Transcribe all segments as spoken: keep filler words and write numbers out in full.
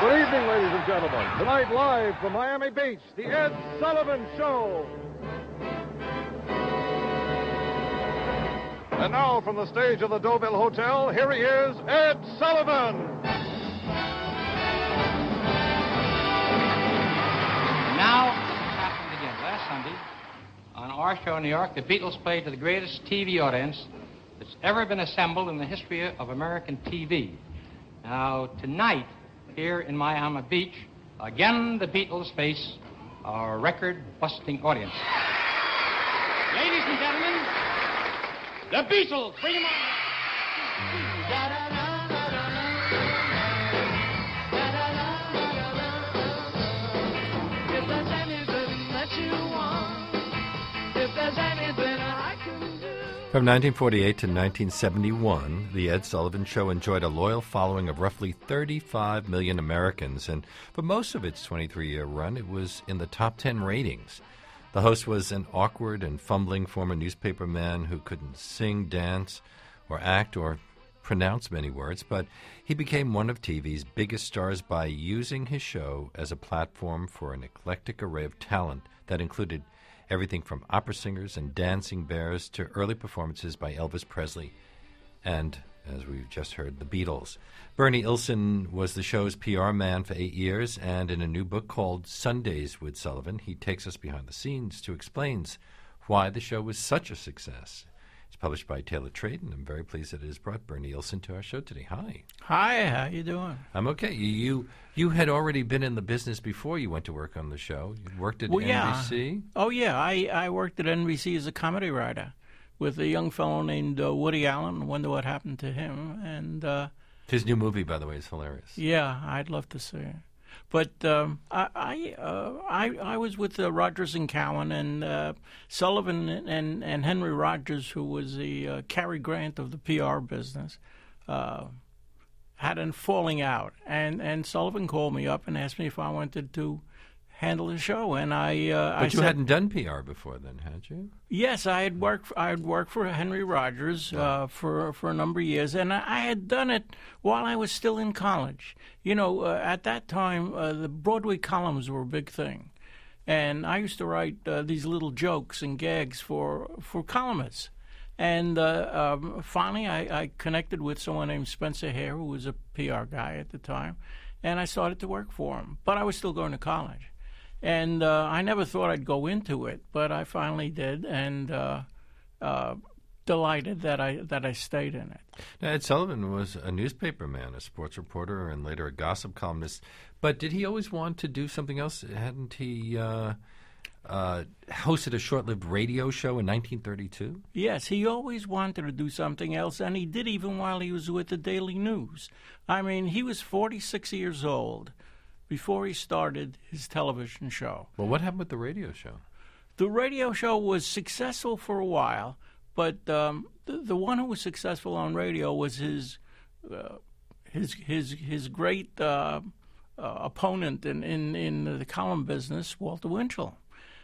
Good evening, ladies and gentlemen. Tonight, live from Miami Beach, the Ed Sullivan Show. And now, from the stage of the Deauville Hotel, here he is, Ed Sullivan. Now, this happened again. Last Sunday, on our show in New York, the Beatles played to the greatest T V audience that's ever been assembled in the history of American T V. Now, tonight, here in Miami Beach, again the Beatles face a record-busting audience. Ladies and gentlemen, the Beatles, bring them on. If there's anything that you want, if there's anything I can do. From nineteen forty-eight to nineteen seventy-one, The Ed Sullivan Show enjoyed a loyal following of roughly thirty-five million Americans, and for most of its twenty-three-year run, it was in the top ten ratings. The host was an awkward and fumbling former newspaper man who couldn't sing, dance, or act, or pronounce many words, but he became one of T V's biggest stars by using his show as a platform for an eclectic array of talent that included everything from opera singers and dancing bears to early performances by Elvis Presley and, as we've just heard, the Beatles. Bernie Ilson was the show's P R man for eight years, and in a new book called Sundays with Sullivan, he takes us behind the scenes to explain why the show was such a success. It's published by Taylor Trade, and I'm very pleased that it has brought Bernie Ilson to our show today. Hi. Hi, how you doing? I'm okay. You you, you had already been in the business before you went to work on the show. You worked at well, yeah. N B C? Oh, yeah. I, I worked at N B C as a comedy writer with a young fellow named uh, Woody Allen. I wonder what happened to him. And uh, his new movie, by the way, is hilarious. Yeah, I'd love to see it. But um, I I, uh, I I was with uh, Rogers and Cowan, and uh, Sullivan and, and Henry Rogers, who was the uh, Cary Grant of the P R business, uh, had a falling out. And, and Sullivan called me up and asked me if I wanted to handle the show. And I uh, But I you said, hadn't done P R before then, had you? Yes, I had worked. I had worked for Henry Rogers uh, for for a number of years, and I, I had done it while I was still in college. You know, uh, at that time, uh, the Broadway columns were a big thing, and I used to write uh, these little jokes and gags for for columnists. And uh, um, finally, I, I connected with someone named Spencer Hare, who was a P R guy at the time, and I started to work for him. But I was still going to college. And uh, I never thought I'd go into it, but I finally did, and uh, uh, delighted that I that I stayed in it. Now, Ed Sullivan was a newspaper man, a sports reporter, and later a gossip columnist. But did he always want to do something else? Hadn't he uh, uh, hosted a short-lived radio show in nineteen thirty-two? Yes, he always wanted to do something else, and he did even while he was with the Daily News. I mean, he was forty-six years old before he started his television show. Well, what happened with the radio show? The radio show was successful for a while, but um, the, the one who was successful on radio was his uh, his his his great uh, uh, opponent in, in, in the column business, Walter Winchell.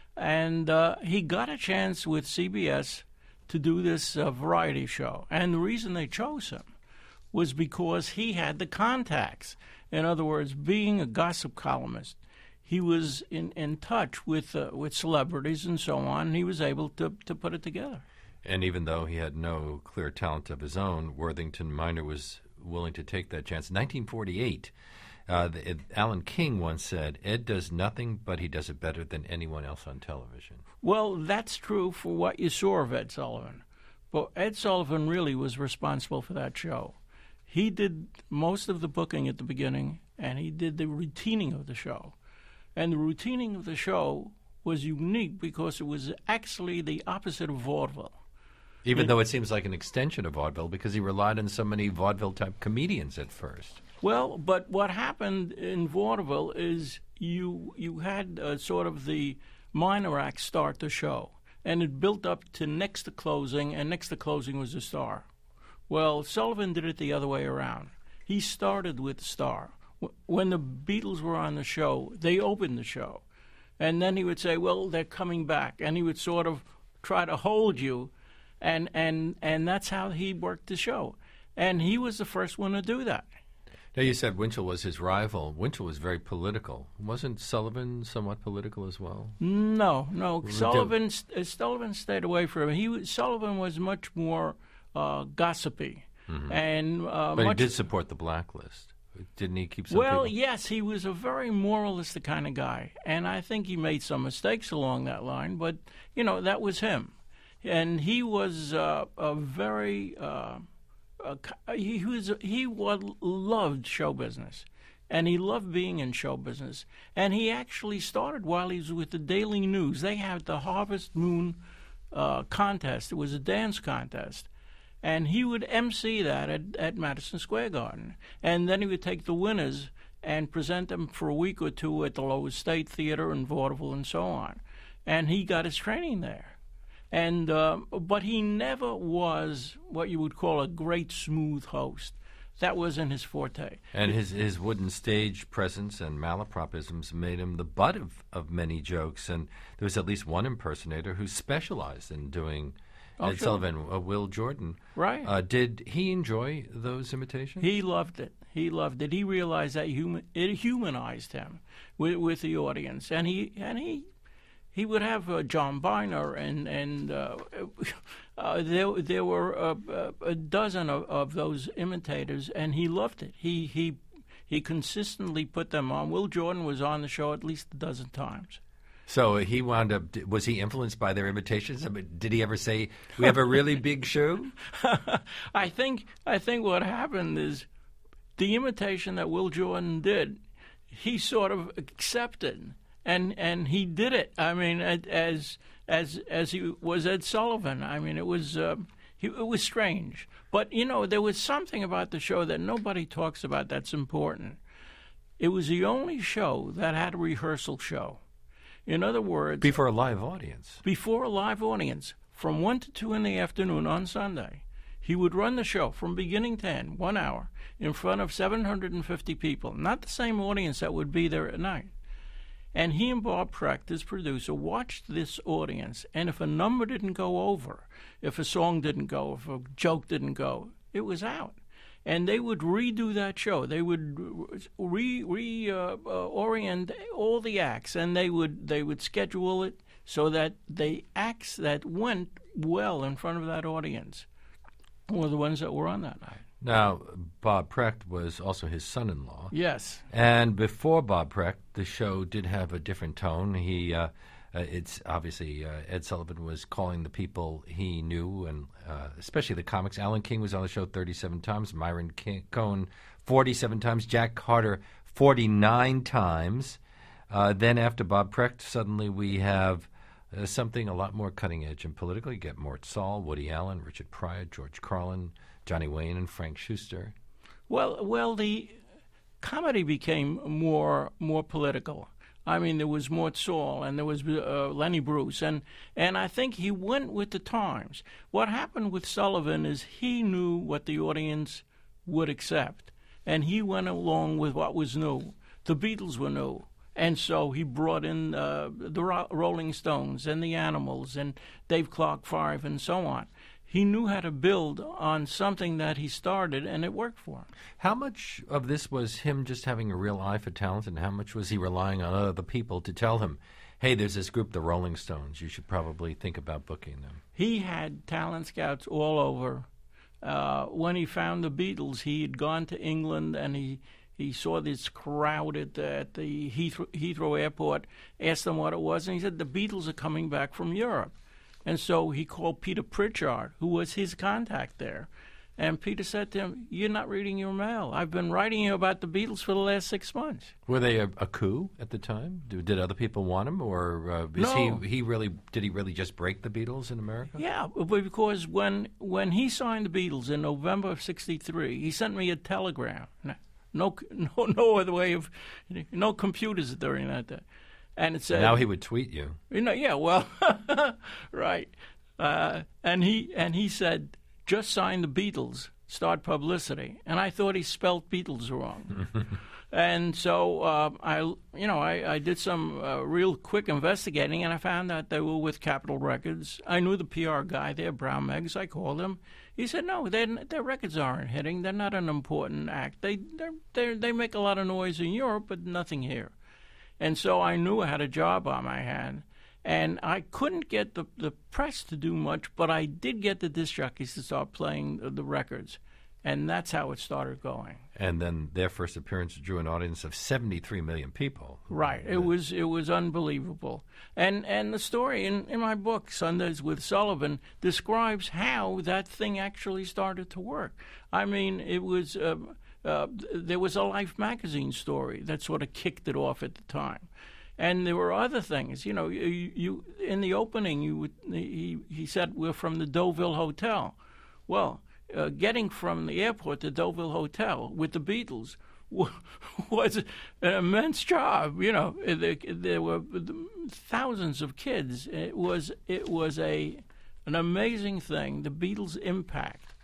And uh, he got a chance with C B S to do this uh, variety show. And the reason they chose him was because he had the contacts. In other words, being a gossip columnist, he was in, in touch with uh, with celebrities and so on, and he was able to, to put it together. And even though he had no clear talent of his own, Worthington Minor was willing to take that chance. In nineteen forty-eight, uh, the, it, Alan King once said, Ed does nothing, but he does it better than anyone else on television. Well, that's true for what you saw of Ed Sullivan. But Ed Sullivan really was responsible for that show. He did most of the booking at the beginning, and he did the routining of the show. And the routining of the show was unique because it was actually the opposite of vaudeville. Even it, though it seems like an extension of vaudeville, because he relied on so many vaudeville-type comedians at first. Well, but what happened in vaudeville is you you had uh, sort of the minor act start the show, and it built up to next to closing, and next to closing was the star. Well, Sullivan did it the other way around. He started with the star. When the Beatles were on the show, they opened the show. And then he would say, well, they're coming back. And he would sort of try to hold you. And, and, and that's how he worked the show. And he was the first one to do that. Now, you said Winchell was his rival. Winchell was very political. Wasn't Sullivan somewhat political as well? No, no. Well, Sullivan, uh, Sullivan stayed away from him. He was, Sullivan was much more uh, gossipy, mm-hmm. and uh, but much, he did support the blacklist, didn't he? Keep some well, people? yes, he was a very moralistic kind of guy, and I think he made some mistakes along that line. But you know, that was him, and he was uh, a very. Uh, Uh, he was he was, loved show business, and he loved being in show business. And he actually started while he was with the Daily News. They had the Harvest Moon uh, contest. It was a dance contest, and he would emcee that at, at Madison Square Garden. And then he would take the winners and present them for a week or two at the Lower State Theater in vaudeville and so on. And he got his training there. And uh, but he never was what you would call a great smooth host. That wasn't his forte. And his his wooden stage presence and malapropisms made him the butt of, of many jokes. And there was at least one impersonator who specialized in doing oh, Ed sure. Sullivan, uh, Will Jordan. Right. Uh, did he enjoy those imitations? He loved it. He loved it. He realized that human, it humanized him with, with the audience, and he and he. He would have uh, John Byner, and and uh, uh, there there were uh, a dozen of, of those imitators, and he loved it. He he he consistently put them on. Will Jordan was on the show at least a dozen times. So he wound up. Was he influenced by their imitations? I mean, did he ever say, "We have a really big show"? I think I think what happened is the imitation that Will Jordan did, he sort of accepted. And and he did it. I mean, as as as he was Ed Sullivan. I mean, it was uh, he, it was strange. But you know, there was something about the show that nobody talks about that's important. It was the only show that had a rehearsal show. In other words, before a live audience. Before a live audience, from one to two in the afternoon on Sunday, he would run the show from beginning to end, one hour, in front of seven hundred fifty people. Not the same audience that would be there at night. And he and Bob Precht, his producer, watched this audience, and if a number didn't go over, if a song didn't go, if a joke didn't go, it was out. And they would redo that show. They would re, re uh, uh, orient all the acts, and they would they would schedule it so that the acts that went well in front of that audience were the ones that were on that night. Now, Bob Precht was also his son-in-law. Yes. And before Bob Precht, the show did have a different tone. He, uh, uh, it's obviously uh, Ed Sullivan was calling the people he knew, and uh, especially the comics. Alan King was on the show thirty-seven times. Myron King, Cohen forty-seven times. Jack Carter forty-nine times. Uh, then after Bob Precht, suddenly we have uh, something a lot more cutting edge and political. You get Mort Sahl, Woody Allen, Richard Pryor, George Carlin, Johnny Wayne, and Frank Schuster. Well, well, the comedy became more more political. I mean, there was Mort Sahl and there was uh, Lenny Bruce, and and I think he went with the times. What happened with Sullivan is he knew what the audience would accept, and he went along with what was new. The Beatles were new. And so he brought in uh, the Ro- Rolling Stones and the Animals and Dave Clark Five and so on. He knew how to build on something that he started, and it worked for him. How much of this was him just having a real eye for talent, and how much was he relying on other people to tell him, hey, there's this group, the Rolling Stones, you should probably think about booking them? He had talent scouts all over. Uh, when he found the Beatles, he had gone to England, and he, he saw this crowd at the, at the Heathrow, Heathrow Airport, asked them what it was, and he said, the Beatles are coming back from Europe. And so he called Peter Pritchard, who was his contact there. And Peter said to him, you're not reading your mail. I've been writing you about the Beatles for the last six months. Were they a, a coup at the time? Did, did other people want him? Or uh, is no. he, he really, did he really just break the Beatles in America? Yeah, because when when he signed the Beatles in November of sixty-three, he sent me a telegram. No, no, no other way of, no computers during that day. And it said, now he would tweet you. You know, yeah, well, right. Uh, and he and he said, just sign the Beatles start publicity, and I thought he spelled Beatles wrong. And so uh, I, you know, I, I did some uh, real quick investigating, and I found out they were with Capitol Records. I knew the P R guy there, Brown Meggs. I called him. He said, "No, their records aren't hitting. They're not an important act. They they they make a lot of noise in Europe, but nothing here." And so I knew I had a job on my hand, and I couldn't get the the press to do much, but I did get the disc jockeys to start playing the, the records. And that's how it started going. And then their first appearance drew an audience of seventy-three million people. Right. It was it was unbelievable. And and the story in, in my book, Sundays with Sullivan, describes how that thing actually started to work. I mean, it was uh, uh, there was a Life magazine story that sort of kicked it off at the time. And there were other things. You know, you, you in the opening, you would, he, he said, "We're from the Deauville Hotel." Well, Uh, getting from the airport to Deauville Hotel with the Beatles w- was an immense job. You know, there, there were thousands of kids. It was it was a an amazing thing. The Beatles' impact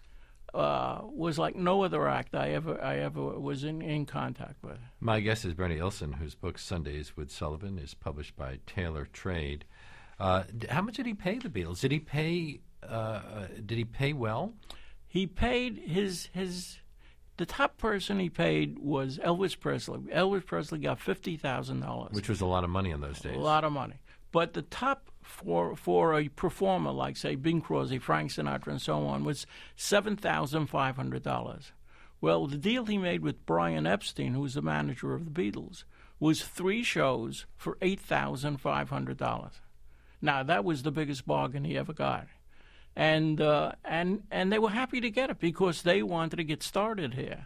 uh, was like no other act I ever I ever was in, in contact with. My guest is Bernie Ilson, whose book Sundays with Sullivan is published by Taylor Trade. Uh, how much did he pay the Beatles? Did he pay? Uh, did he pay well? He paid his his the top person he paid was Elvis Presley. Elvis Presley got fifty thousand dollars, which was a lot of money in those days. A lot of money. But the top for for a performer like say Bing Crosby, Frank Sinatra, and so on was seven thousand five hundred dollars. Well, the deal he made with Brian Epstein, who was the manager of the Beatles, was three shows for eight thousand five hundred dollars. Now that was the biggest bargain he ever got. And uh, and and they were happy to get it because they wanted to get started here.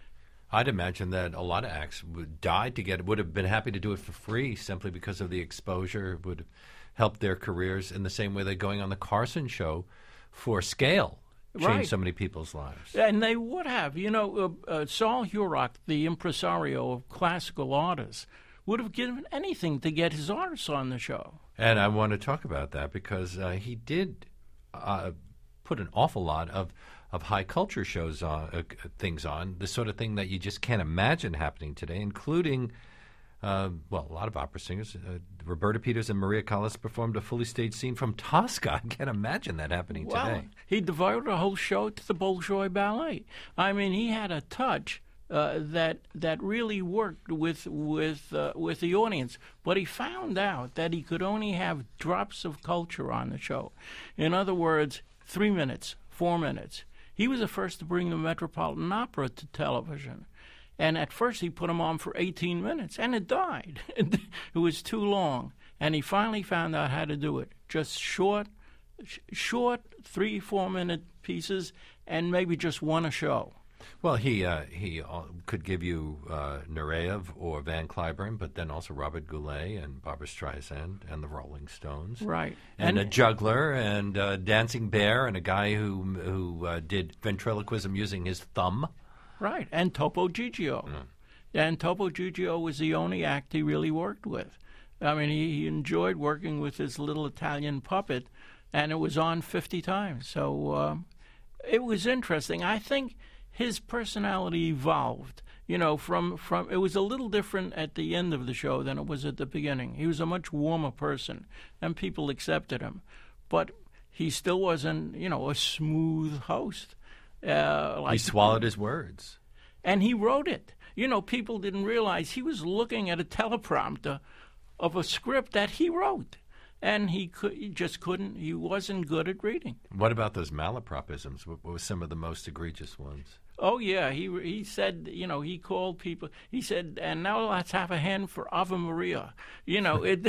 I'd imagine that a lot of acts would die to get it, would have been happy to do it for free simply because of the exposure, would help their careers in the same way that going on the Carson show for scale changed right. so many people's lives. And they would have. You know, uh, uh, Saul Hurok, the impresario of classical artists, would have given anything to get his artists on the show. And I want to talk about that because uh, he did Uh, put an awful lot of, of high culture shows on, uh, things on, the sort of thing that you just can't imagine happening today, including, uh, well, a lot of opera singers. Uh, Roberta Peters and Maria Callas performed a fully staged scene from Tosca. I can't imagine that happening well, today. He devoted a whole show to the Bolshoi Ballet. I mean, he had a touch uh, that that really worked with with uh, with the audience. But he found out that he could only have drops of culture on the show. In other words, three minutes, four minutes. He was the first to bring the Metropolitan Opera to television. And at first he put them on for eighteen minutes, and it died. It was too long. And he finally found out how to do it. Just short, sh- short three, four-minute pieces, and maybe just one a show. Well, he uh, he uh, could give you uh, Nureyev or Van Cliburn, but then also Robert Goulet and Barbra Streisand and the Rolling Stones, right? And, and a juggler and a dancing bear and a guy who who uh, did ventriloquism using his thumb, right? And Topo Gigio, mm. and Topo Gigio was the only act he really worked with. I mean, he, he enjoyed working with his little Italian puppet, and it was on fifty times. So um, it was interesting. I think his personality evolved, you know, from, from it was a little different at the end of the show than it was at the beginning. He was a much warmer person, and people accepted him. But he still wasn't, you know, a smooth host. Uh, like, he swallowed his words. And he wrote it. You know, people didn't realize he was looking at a teleprompter of a script that he wrote. And he could, he just couldn't, he wasn't good at reading. What about those malapropisms? What were some of the most egregious ones? Oh, yeah. He he said, you know, he called people. He said, and now let's have a hand for Ave Maria. You know, it.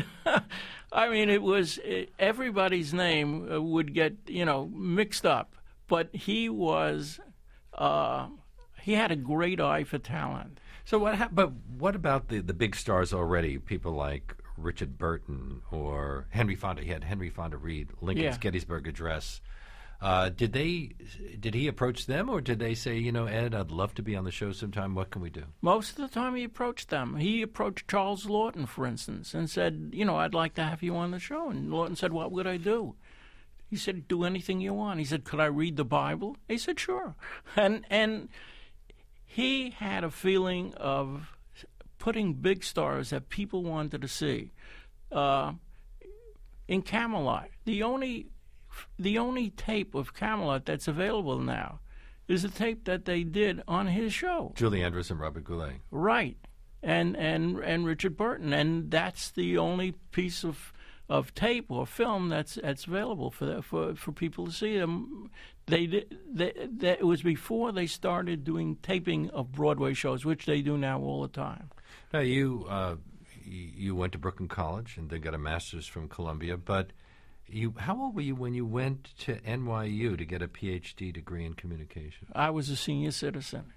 I mean, it was, it, everybody's name would get, you know, mixed up. But he was, uh, he had a great eye for talent. So what, ha- but what about the, the big stars already? People like Richard Burton or Henry Fonda. He had Henry Fonda read Lincoln's yeah. Gettysburg Address. Uh, did they? Did he approach them, or did they say, you know, Ed, I'd love to be on the show sometime. What can we do? Most of the time, he approached them. He approached Charles Lawton, for instance, and said, you know, I'd like to have you on the show. And Lawton said, what would I do? He said, do anything you want. He said, could I read the Bible? He said, sure. And and he had a feeling of putting big stars that people wanted to see. Uh, in Camelot, the only the only tape of Camelot that's available now is a tape that they did on his show. Julie Andrews and Robert Goulet. Right. And and and Richard Burton. And that's the only piece of of tape or film that's that's available for that, for for people to see them. They did. They, they, it was before they started doing taping of Broadway shows, which they do now all the time. Now you uh, you went to Brooklyn College and then got a master's from Columbia. But you, how old were you when you went to N Y U to get a P H D degree in communication? I was a senior citizen.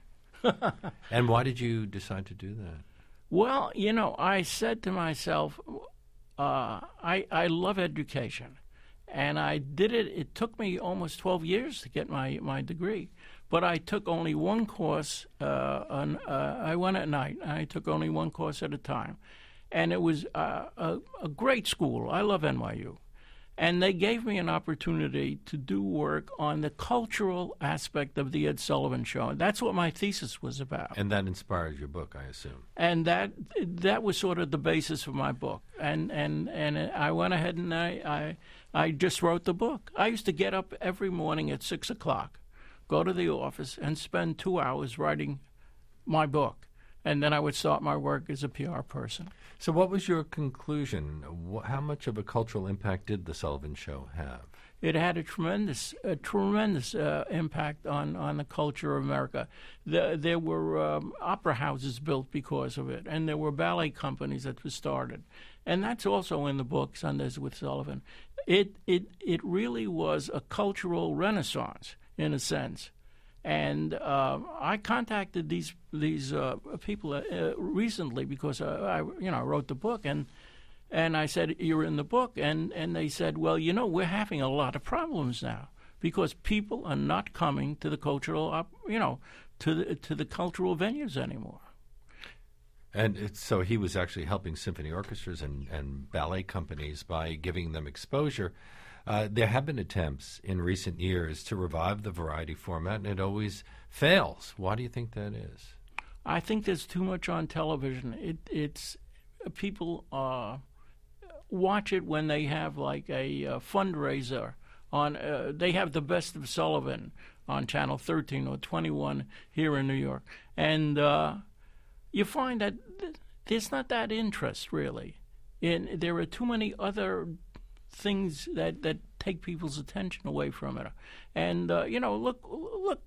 And why did you decide to do that? Well, you know, I said to myself, uh, I, I love education, and I did it. It took me almost twelve years to get my, my degree, but I took only one course. Uh, on, uh, I went at night. I took only one course at a time, and it was uh, a, a great school. I love N Y U. And they gave me an opportunity to do work on the cultural aspect of the Ed Sullivan Show. That's what my thesis was about. And that inspired your book, I assume. And that that was sort of the basis of my book. And and, and I went ahead and I, I I just wrote the book. I used to get up every morning at six o'clock, go to the office, and spend two hours writing my book. And then I would start my work as a P R person. So what was your conclusion? How much of a cultural impact did The Sullivan Show have? It had a tremendous, a tremendous uh, impact on, on the culture of America. The, there were um, opera houses built because of it, and there were ballet companies that were started. And that's also in the book, Sundays with Sullivan. It, it, it really was a cultural renaissance, in a sense. And uh, I contacted these these uh, people uh, recently because uh, I you know wrote the book, and and I said, you're in the book, and, and they said, well, you know, we're having a lot of problems now because people are not coming to the cultural op- you know to the to the cultural venues anymore. And it's, so he was actually helping symphony orchestras and, and ballet companies by giving them exposure. Uh, there have been attempts in recent years to revive the variety format, and it always fails. Why do you think that is? I think there's too much on television. It, it's people uh, watch it when they have like a, a fundraiser on. Uh, they have the Best of Sullivan on Channel thirteen or twenty-one here in New York, and uh, you find that th- there's not that interest really. In there are too many other things that, that take people's attention away from it. And, uh, you know, look, look,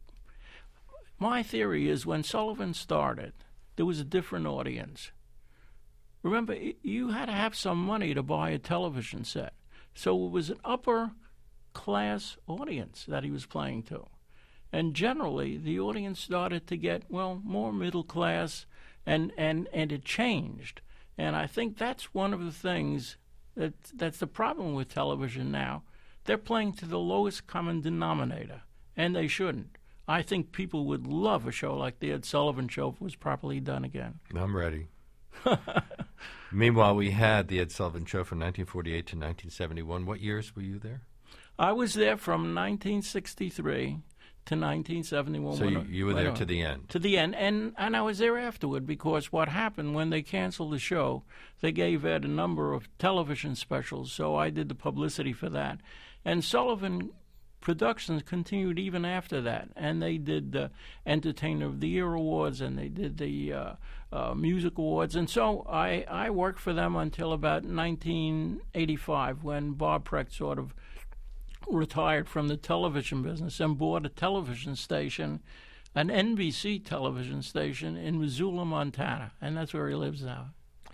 my theory is when Sullivan started, there was a different audience. Remember, you had to have some money to buy a television set. So it was an upper-class audience that he was playing to. And generally, the audience started to get, well, more middle class, and, and, and it changed. And I think that's one of the things That, that's the problem with television now. They're playing to the lowest common denominator, and they shouldn't. I think people would love a show like the Ed Sullivan Show if it was properly done again. I'm ready. Meanwhile, we had the Ed Sullivan Show from nineteen forty-eight to nineteen seventy-one. What years were you there? I was there from nineteen sixty-three to nineteen seventy-one. So you, you were there to the end? To the end. And, and I was there afterward because what happened when they canceled the show, they gave Ed a number of television specials, so I did the publicity for that. And Sullivan Productions continued even after that, and they did the Entertainer of the Year Awards, and they did the uh, uh, Music Awards. And so I, I worked for them until about nineteen eighty-five when Bob Precht sort of retired from the television business and bought a television station, an N B C television station in Missoula, Montana, and that's where he lives now.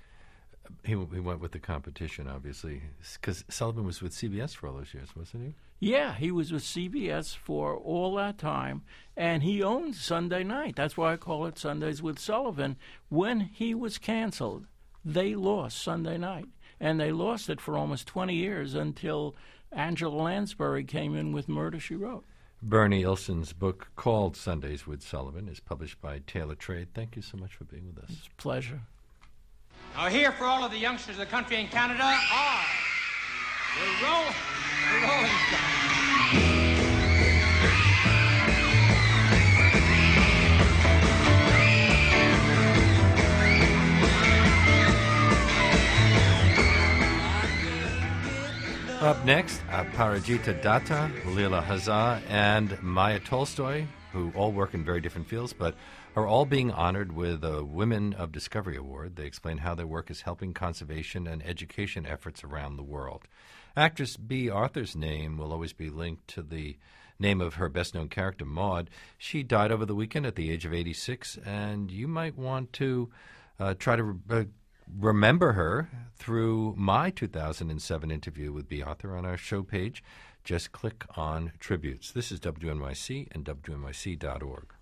He, he went with the competition, obviously, because Sullivan was with C B S for all those years, wasn't he? Yeah, he was with C B S for all that time, and he owned Sunday night. That's why I call it Sundays with Sullivan. When he was canceled, they lost Sunday night, and they lost it for almost twenty years until Angela Lansbury came in with Murder, She Wrote. Bernie Ilson's book called Sundays with Sullivan is published by Taylor Trade. Thank you so much for being with us. It's a pleasure. Now here for all of the youngsters of the country and Canada are the Roll... The Rolling Stones. Up next, Aparajita Datta, Leela Hazar, and Maya Tolstoy, who all work in very different fields, but are all being honored with a Women of Discovery Award. They explain how their work is helping conservation and education efforts around the world. Actress Bea Arthur's name will always be linked to the name of her best-known character, Maud. She died over the weekend at the age of eighty-six, and you might want to uh, try to uh, remember her through my two thousand seven interview with Bea Arthur on our show page. Just click on Tributes. This is W N Y C and W N Y C dot org.